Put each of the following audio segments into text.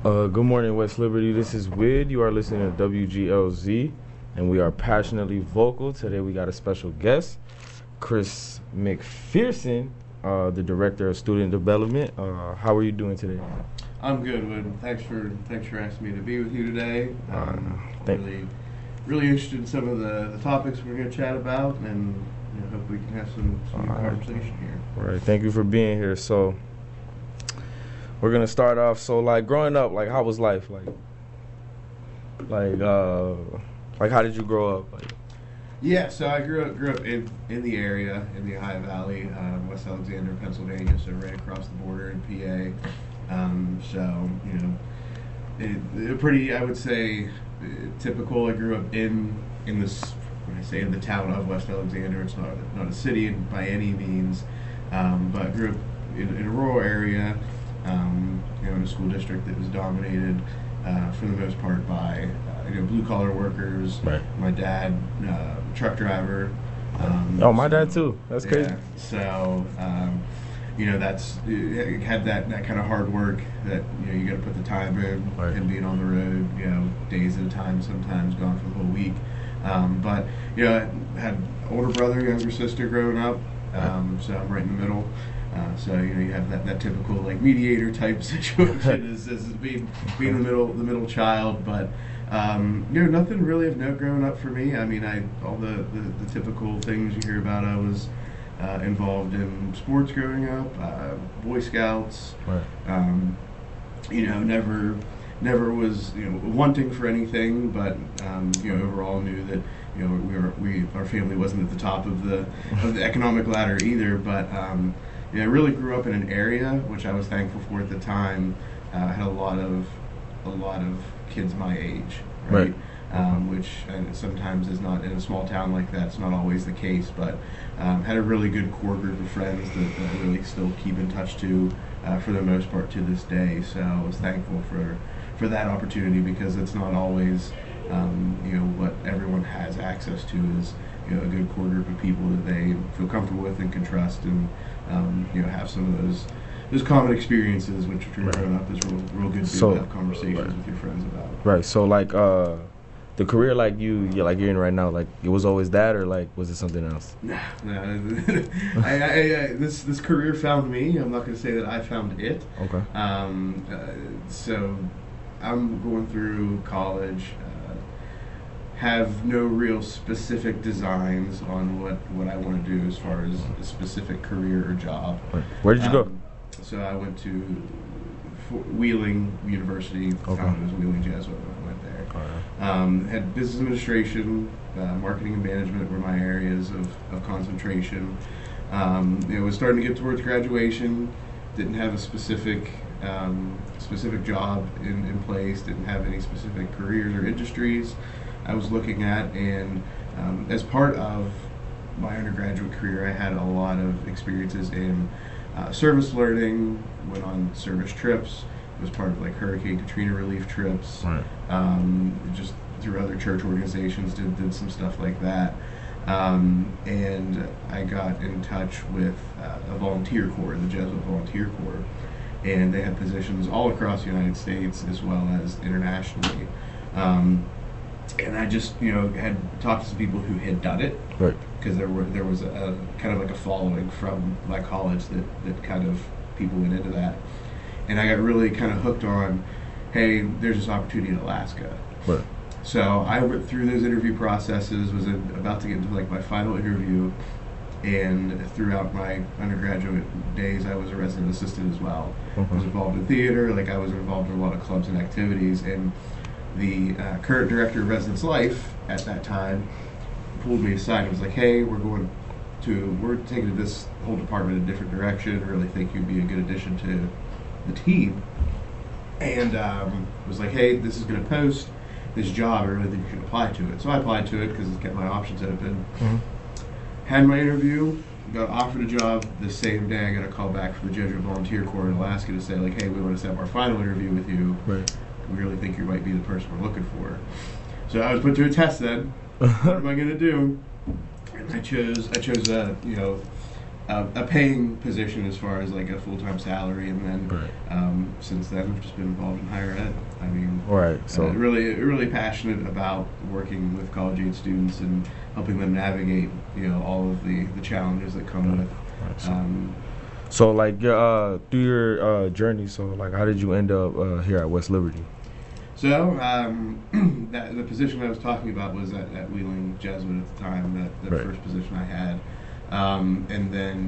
Good morning, West Liberty. This is Wid. You are listening to WGLZ, and we are passionately vocal. Today we got a special guest, Chris McPherson, the Director of Student Development. How are you doing today? I'm good, Wid. Thanks for asking me to be with you today. Really interested in some of the topics we're going to chat about, and hope we can have some good conversation here. All right. Thank you for being here. So we're gonna start off. So, like, growing up, like, how was life? Like, how did you grow up? Yeah, so I grew up in the area, in the Ohio Valley, West Alexander, Pennsylvania, so right across the border in PA. Pretty, I would say, typical. I grew up in this, when I say in the town of West Alexander, it's not a city by any means, but grew up in a rural area. In a school district that was dominated for the most part by blue collar workers. Right. My dad, truck driver. My dad too. That's crazy. Yeah, so that's had that kind of hard work that you got to put the time in, right. And being on the road, days at a time, sometimes gone for the whole week. But I had older brother, younger sister growing up, so I'm right in the middle. So you have that typical like mediator type situation as being the middle child, but nothing really of note growing up for me. I mean, all the typical things you hear about. I was involved in sports growing up, Boy Scouts. Right. Never was wanting for anything, but overall knew that our family wasn't at the top of the economic ladder either, but. I really grew up in an area which I was thankful for at the time. I had a lot of kids my age, right? Which sometimes is not in a small town like that. It's not always the case, but had a really good core group of friends that I really still keep in touch to for the most part to this day. So I was thankful for that opportunity because it's not always what everyone has access to is a good core group of people that they feel comfortable with and can trust and have some of those common experiences which growing up is real good to have conversations with your friends about. Right. So like the career like you're in right now, like it was always that, or like was it something else? Nah. This career found me. I'm not going to say that I found it. Okay. So I'm going through college. Have no real specific designs on what I want to do as far as a specific career or job. Where did you go? So I went to Wheeling University. It was Wheeling Jesuit when I went there. Had business administration, marketing and management were my areas of concentration. Was starting to get towards graduation. Didn't have a specific job in place. Didn't have any specific careers or industries I was looking at, and as part of my undergraduate career, I had a lot of experiences in service learning, went on service trips, was part of like Hurricane Katrina relief trips, just through other church organizations, did some stuff like that. And I got in touch with a volunteer corps, the Jesuit Volunteer Corps, and they had positions all across the United States as well as internationally. And I just, had talked to some people who had done it, right? Because there was a kind of like a following from my college that kind of people went into that, and I got really kind of hooked on, hey, there's this opportunity in Alaska. Right. So I went through those interview processes, was about to get into like my final interview, and throughout my undergraduate days, I was a resident assistant as well. I was involved in theater, I was involved in a lot of clubs and activities, and the current director of Residence Life at that time pulled me aside and was like, hey, we're taking this whole department in a different direction. I really think you'd be a good addition to the team. And was like, hey, this is going to post this job. I really think you should apply to it. So I applied to it because it kept my options open. Had my interview, got offered a job. The same day I got a call back from the Jesuit Volunteer Corps in Alaska to say, hey, we want to set up our final interview with you. Right. We really think you might be the person we're looking for. So I was put to a test then. What am I going to do? And I chose a paying position as far as like a full-time salary, and then Right. since then I've just been involved in higher ed. I mean, Right. So really passionate about working with college age students and helping them navigate, all of the challenges that come with. Right, so like through your journey, so like how did you end up here at West Liberty? So the position I was talking about was at Wheeling Jesuit at the time, that Right. first position I had, and then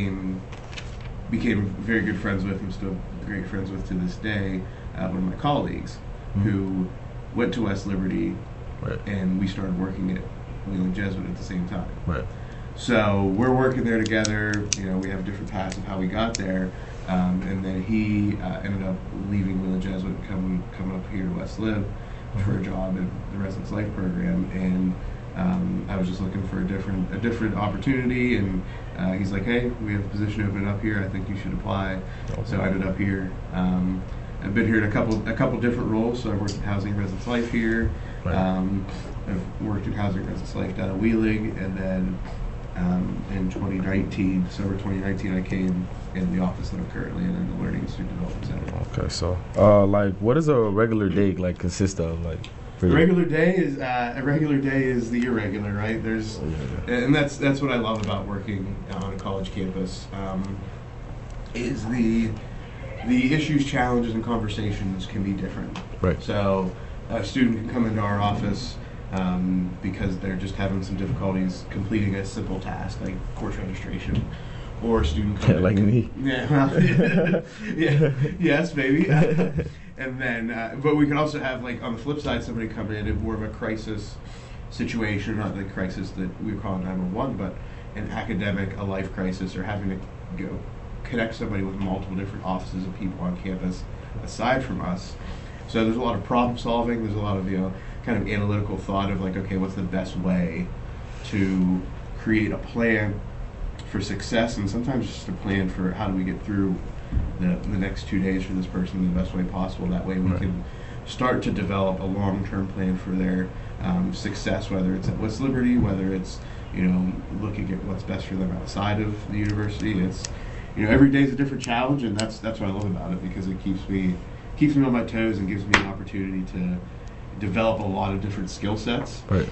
became very good friends with, and still great friends with to this day, one of my colleagues who went to West Liberty, Right. and we started working at Wheeling Jesuit at the same time. Right. So we're working there together. We have different paths of how we got there, and then he ended up leaving Wheeling Jesuit and coming up here to West Lib for a job in the Residence Life program, and I was just looking for a different opportunity, and he's like, "Hey, we have a position open up here. I think you should apply." Okay. So I ended up here. I've been here in a couple different roles. So I worked in Housing and Residence Life here. Right. I've worked in Housing and Residence Life down at Wheeling, and then in 2019, December 2019, I came in the office that I'm currently in the Learning and Student Development Center. Okay. So like, what does a regular day like consist of? Like, for A you? regular day is the irregular, right? And that's what I love about working on a college campus. Is the issues, challenges, and conversations can be different. Right. So a student can come into our office because they're just having some difficulties completing a simple task like course registration, or a student come in, Like me. Yeah, well, yeah, yes, maybe. And then, but we can also have, like, on the flip side, somebody come in more of a crisis situation, not the crisis that we call 911, but an academic, a life crisis, or having to connect somebody with multiple different offices of people on campus aside from us. So there's a lot of problem solving. There's a lot of kind of analytical thought of like, okay, what's the best way to create a plan for success, and sometimes just a plan for how do we get through the next 2 days for this person in the best way possible. That way we can start to develop a long-term plan for their success, whether it's at West Liberty, whether it's looking at what's best for them outside of the university. It's every day is a different challenge, and that's what I love about it, because it keeps me on my toes and gives me an opportunity to develop a lot of different skill sets. Right.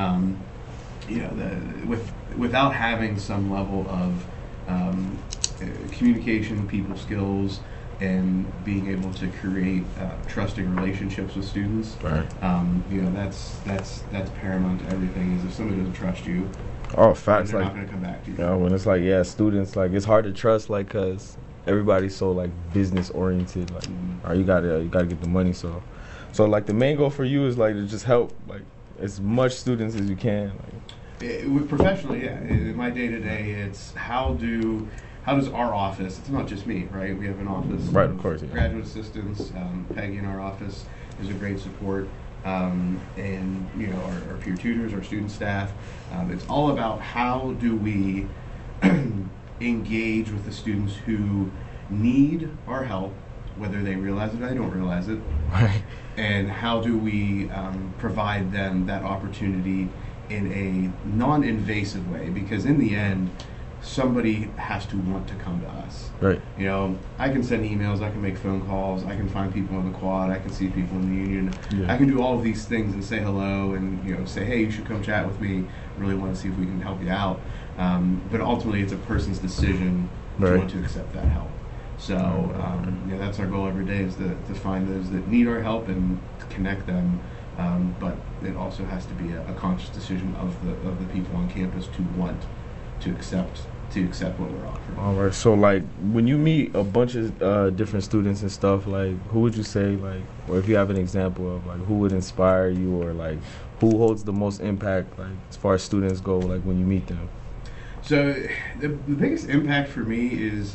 Without having some level of communication, people skills, and being able to create trusting relationships with students. Right. That's paramount to everything. Is if somebody doesn't trust you, Oh, facts. they're Like, not going to come back to you. when it's like, yeah, students, like, it's hard to trust, like, cause everybody's so like business oriented, like, or you gotta get the money. So like the main goal for you is like to just help like as much students as you can. Like, Professionally, yeah. In my day to day, it's how does our office? It's not just me, right? We have an office, Right, of course, yeah. graduate assistants. Peggy in our office is a great support, and our peer tutors, our student staff. It's all about how do we engage with the students who need our help, whether they realize it or they don't realize it, right. and how do we provide them that opportunity in a non-invasive way, because in the end somebody has to want to come to us. Right. I can send emails, I can make phone calls, I can find people in the quad, I can see people in the union. Yeah. I can do all of these things and say hello and say, hey, you should come chat with me. Really want to see if we can help you out. But ultimately, it's a person's decision to Right. want to accept that help. So that's our goal every day, is to find those that need our help and connect them. But it also has to be a conscious decision of the people on campus to want to accept what we're offering. All right. So like when you meet a bunch of different students and stuff, like who would you say, like, or if you have an example of like who would inspire you, or like who holds the most impact, like as far as students go, like when you meet them? So the biggest impact for me is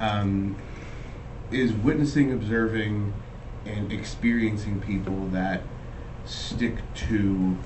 witnessing, observing, and experiencing people that stick to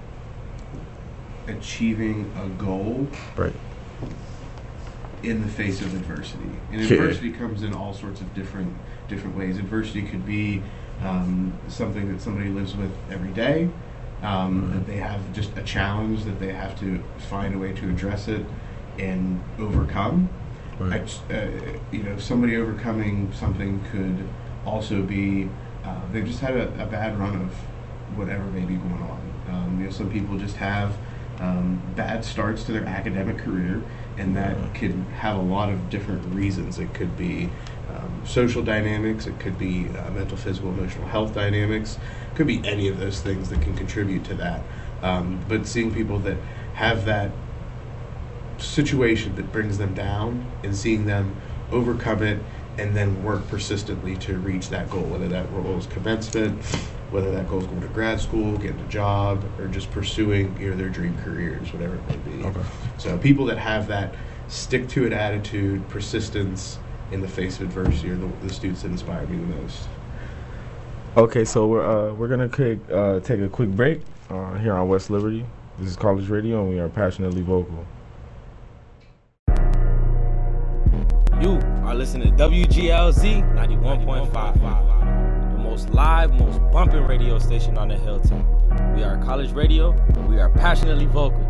achieving a goal Right. in the face of adversity. And Yeah. adversity comes in all sorts of different ways. Adversity could be something that somebody lives with every day, that they have just a challenge that they have to find a way to address it, and overcome. Right. Somebody overcoming something could also be they've just had a bad run of whatever may be going on. Some people just have bad starts to their academic career, and that can have a lot of different reasons. It could be social dynamics, it could be mental, physical, emotional health dynamics, it could be any of those things that can contribute to that. But seeing people that have that situation that brings them down and seeing them overcome it and then work persistently to reach that goal, whether that goal is commencement, whether that goal is going to grad school, getting a job, or just pursuing their dream careers, whatever it may be. Okay. So people that have that stick-to-it attitude, persistence in the face of adversity are the students that inspire me the most. Okay, so we're gonna take a quick break here on West Liberty. This is College Radio, and we are passionately vocal. You are listening to WGLZ 91.5, the most live, most bumping radio station on the hilltop. We are College Radio, and we are passionately vocal.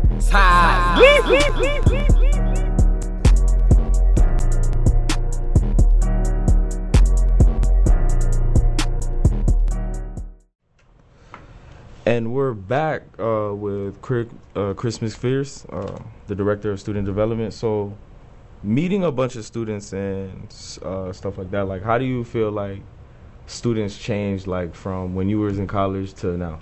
And we're back with Chris McPherson, the Director of Student Development. So, meeting a bunch of students and stuff like that, like, how do you feel like students changed, like, from when you were in college to now?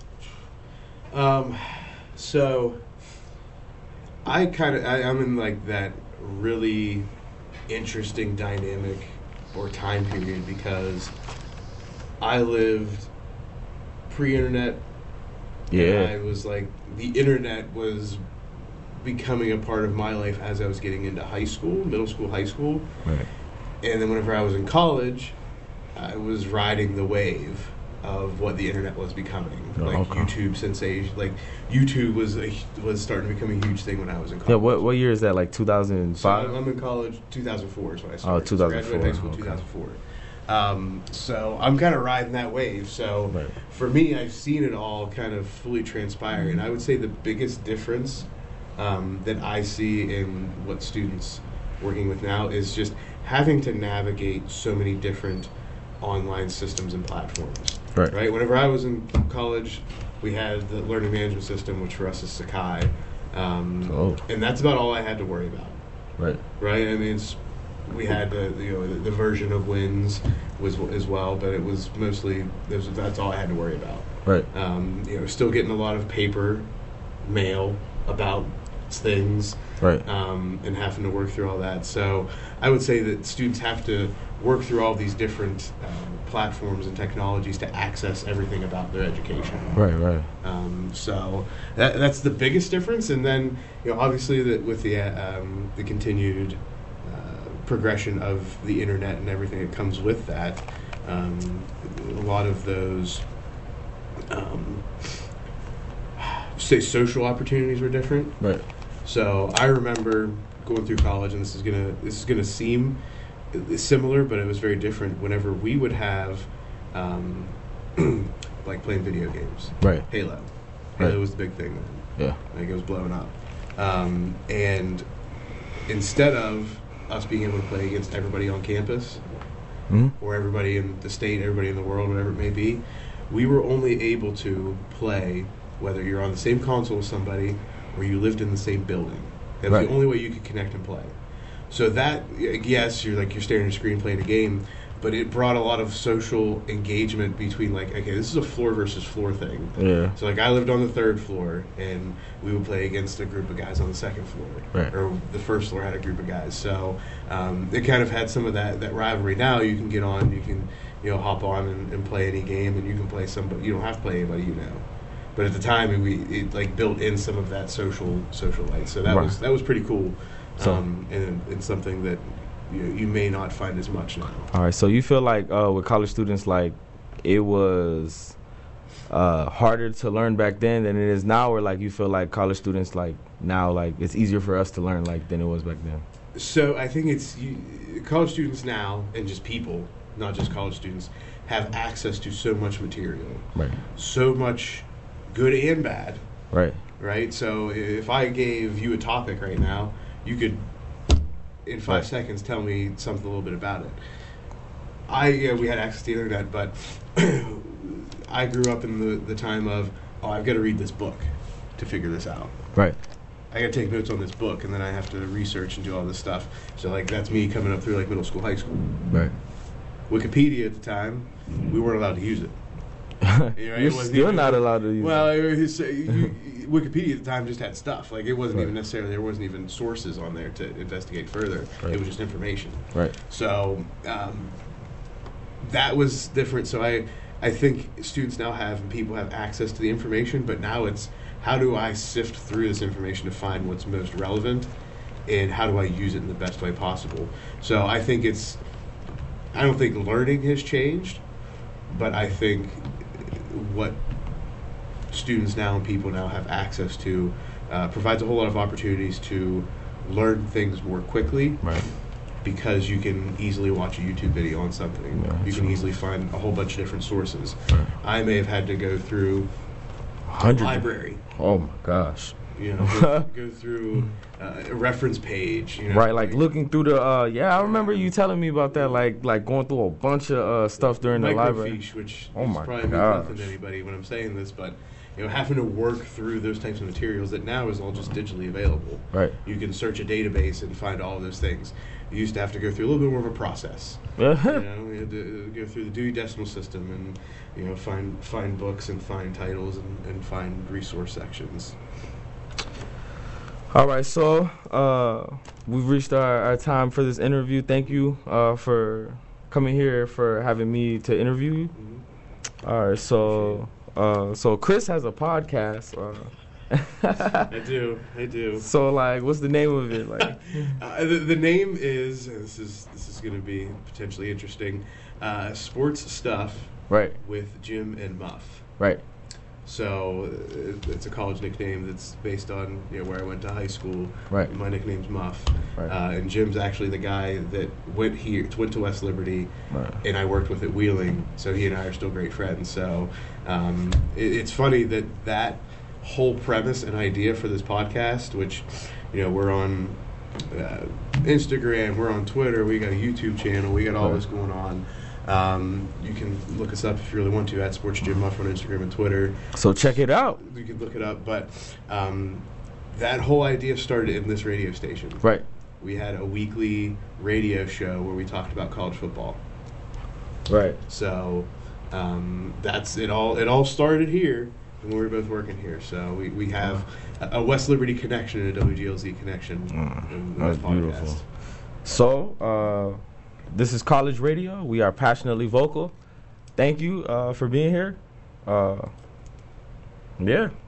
So, I'm in, like, that really interesting dynamic or time period because I lived pre-internet. Yeah. And I was like, the internet was becoming a part of my life as I was getting into high school, middle school, high school. Right. And then whenever I was in college, I was riding the wave of what the internet was becoming. YouTube sensation. Like, YouTube was starting to become a huge thing when I was in college. Yeah, what year is that, like 2005? So I'm in college, 2004 is when I started. Oh, 2004. Graduated high school, okay. 2004. So I'm kind of riding that wave. So right. For me, I've seen it all kind of fully transpire. And I would say the biggest difference that I see in what students working with now is just having to navigate so many different online systems and platforms. Right? Whenever I was in college, we had the learning management system, which for us is Sakai. And that's about all I had to worry about. Right? I mean, we had the version of Wins as well, but it was mostly that's all I had to worry about. Right. Still getting a lot of paper mail about things. Right. And having to work through all that. So I would say that students have to work through all these different platforms and technologies to access everything about their education. Right. So that's the biggest difference. And then obviously with the continued progression of the internet and everything that comes with that, a lot of those say social opportunities were different. Right. So I remember going through college, and this is gonna seem similar, but it was very different. Whenever we would have like playing video games, right? Halo was the big thing then. Yeah, like it was blowing up, and instead of us being able to play against everybody on campus, or everybody in the state, everybody in the world, whatever it may be, we were only able to play whether you're on the same console with somebody or you lived in the same building. That's the only way you could connect and play. So that, yes, you're staring at a screen playing a game, but it brought a lot of social engagement between, like, okay, this is a floor versus floor thing. Yeah. So, like, I lived on the third floor, and we would play against a group of guys on the second floor. Right. Or the first floor had a group of guys. So it kind of had some of that rivalry. Now you can get on, you can, hop on and play any game, and you can play somebody. You don't have to play anybody you know. But at the time, it built in some of that social light. So that was pretty cool, and something that you may not find as much now. All right, so you feel like with college students, like it was harder to learn back then than it is now, or like you feel like college students like now, like it's easier for us to learn like than it was back then? So I think college students now, and just people, not just college students, have access to so much material, right? So much good and bad, right? So if I gave you a topic right now, you could in 5 seconds tell me something a little bit about it. We had access to the internet, but I grew up in the time of, I've got to read this book to figure this out. Right. I got to take notes on this book, and then I have to research and do all this stuff. So, like, that's me coming up through, like, middle school, high school. Right. Wikipedia at the time, we weren't allowed to use it. You're still not allowed to use it. Well, Wikipedia at the time just had stuff. Like, it wasn't even necessarily, there wasn't even sources on there to investigate further. Right. It was just information. Right. So, that was different. So I think students now have, and people have access to the information, but now it's, how do I sift through this information to find what's most relevant, and how do I use it in the best way possible? So I think I don't think learning has changed, but I think what students now and people now have access to provides a whole lot of opportunities to learn things more quickly. Right. Because you can easily watch a YouTube video on something. Yeah, you can easily find a whole bunch of different sources. Right. I may have had to go through a library. Oh my gosh. Go through a reference page. Right, like looking through the I remember you telling me about that, like going through a bunch of stuff during the library. Microfiche, which oh my probably means nothing to anybody when I'm saying this, but having to work through those types of materials that now is all just digitally available. Right. You can search a database and find all of those things. You used to have to go through a little bit more of a process. You had to go through the Dewey Decimal System and find books and find titles and find resource sections. All right, so we've reached our time for this interview. Thank you for coming here, for having me to interview you. Mm-hmm. All right, so Chris has a podcast. I do. So, like, what's the name of it? Like, the name is, and this is going to be potentially interesting, Sports Stuff. Right. With Jim and Muff. Right. So it's a college nickname that's based on where I went to high school. Right. My nickname's Muff. Right. And Jim's actually the guy that went to West Liberty, right, and I worked with at Wheeling. So he and I are still great friends. So it's funny that whole premise and idea for this podcast, which we're on Instagram, we're on Twitter, we got a YouTube channel, we got all this going on. You can look us up if you really want to at Sports Jim Muff on Instagram and Twitter. So check it out. You can look it up, but that whole idea started in this radio station. Right. We had a weekly radio show where we talked about college football. Right. So that's it. It all started here when we were both working here. So we have a West Liberty connection and a WGLZ connection. In that's beautiful. So. This is College Radio. We are passionately vocal. Thank you for being here. Yeah.